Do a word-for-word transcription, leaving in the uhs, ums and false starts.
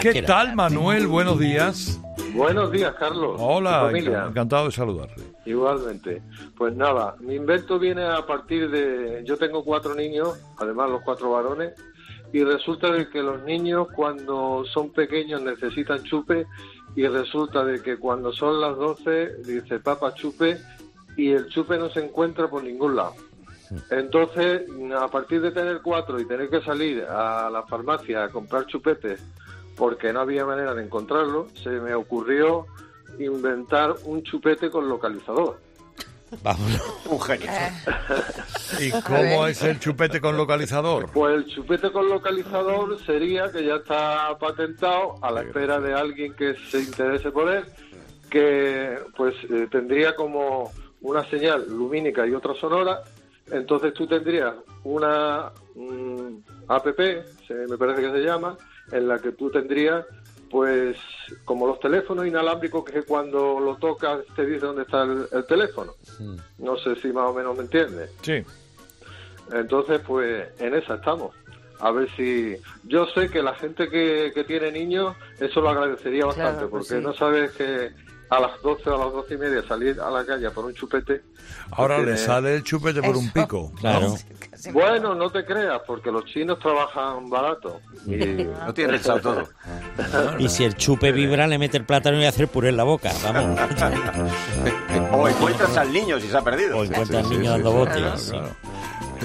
¿Qué tal, Manuel? Buenos días. Buenos días, Carlos. Hola, encantado de saludarle. Igualmente. Pues nada, mi invento viene a partir de... Yo tengo cuatro niños, además los cuatro varones, y resulta de que los niños cuando son pequeños necesitan chupe, y resulta de que cuando son las doce dice papá chupe, y el chupe no se encuentra por ningún lado. Entonces, a partir de tener cuatro y tener que salir a la farmacia a comprar chupetes porque no había manera de encontrarlo, se me ocurrió inventar un chupete con localizador. Vamos, un genio. ¿Y cómo es el chupete con localizador? Pues el chupete con localizador sería que ya está patentado, a la espera de alguien que se interese por él, que pues eh, tendría como una señal lumínica y otra sonora. Entonces tú tendrías una um, app, se, me parece que se llama, en la que tú tendrías, pues, como los teléfonos inalámbricos que cuando lo tocas te dice dónde está el, el teléfono. Mm. No sé si más o menos me entiendes. Sí. Entonces, pues, en esa estamos. A ver si... Yo sé que la gente que, que tiene niños, eso lo agradecería bastante, claro, pues porque sí. No sabes que a las doce o a las doce y media salir a la calle por un chupete... Ahora porque... le sale el chupete por un pico. Claro. ¿No? Bueno, no te creas, porque los chinos trabajan barato. Y... No tiene pensado todo. Y si el chupe vibra, le mete el plátano y hace puré en la boca. Vamos. O encuentras al niño si se ha perdido. O encuentras sí, al niño sí, dando sí, botes. claro, claro.